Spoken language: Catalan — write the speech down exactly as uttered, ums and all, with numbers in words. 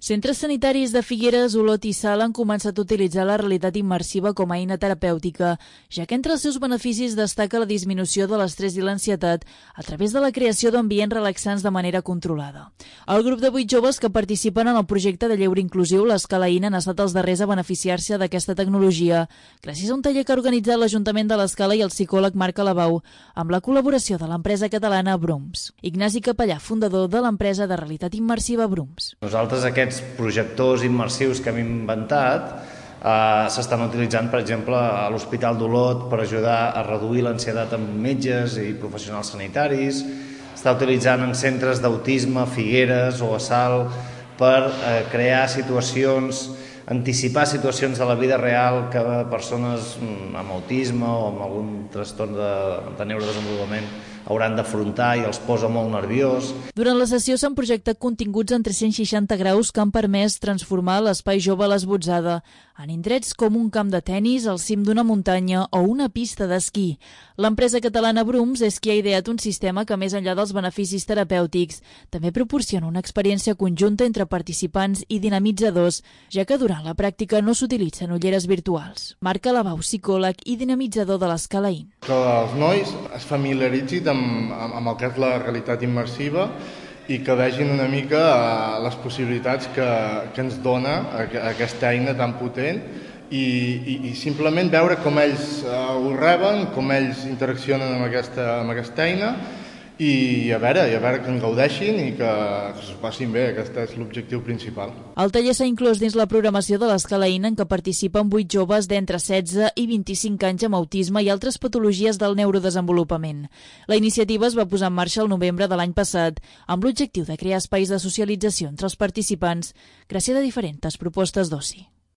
Centres sanitaris de Figueres, Olot i Salt han començat a utilitzar la realitat immersiva com a eina terapèutica, ja que entre els seus beneficis destaca la disminució de l'estrès i l'ansietat a través de la creació d'ambients relaxants de manera controlada. El grup de vuit joves que participen en el projecte de lleure inclusiu l'Escala-In han estat els darrers a beneficiar-se d'aquesta tecnologia, gràcies a un taller que ha organitzat l'Ajuntament de l'Escala i el psicòleg Marc Alabau, amb la col·laboració de l'empresa catalana Brooms. Ignasi Capellà, fundador de l'empresa de realitat immersiva Brooms. Nosaltres aquests projectors immersius que hem inventat eh, s'estan utilitzant, per exemple, a l'Hospital d'Olot per ajudar a reduir l'ansietat amb metges i professionals sanitaris, està utilitzant en centres d'autisme, a Figueres o a Salt, per eh, crear situacions, anticipar situacions de la vida real que persones amb autisme o amb algun trastorn de, de neurodesenvolupament hauran d'afrontar i els posa molt nerviós. Durant la sessió s'han projectat continguts en tres-cents seixanta graus que han permès transformar l'espai jove a l'Esbotzada en indrets com un camp de tennis, al cim d'una muntanya o una pista d'esquí. L'empresa catalana Brooms és qui ha ideat un sistema que, més enllà dels beneficis terapèutics, també proporciona una experiència conjunta entre participants i dinamitzadors, ja que durant la pràctica no s'utilitzen ulleres virtuals. Marc Alabau, psicòleg i dinamitzador de l'Escala-In. Que els nois es familiaritzin amb, amb el que és la realitat immersiva i que vegin una mica les possibilitats que, que ens dona aquesta eina tan potent i, i, i simplement veure com ells ho reben, com ells interaccionen amb aquesta, amb aquesta eina i a veure, i a veure que en gaudeixin i que, que s'ho passin bé. Aquest és l'objectiu principal. El taller s'ha inclòs dins la programació de l'Escala-In, en què participen vuit joves d'entre setze i vint-i-cinc anys amb autisme i altres patologies del neurodesenvolupament. La iniciativa es va posar en marxa el novembre de l'any passat, amb l'objectiu de crear espais de socialització entre els participants gràcies a diferents propostes d'oci.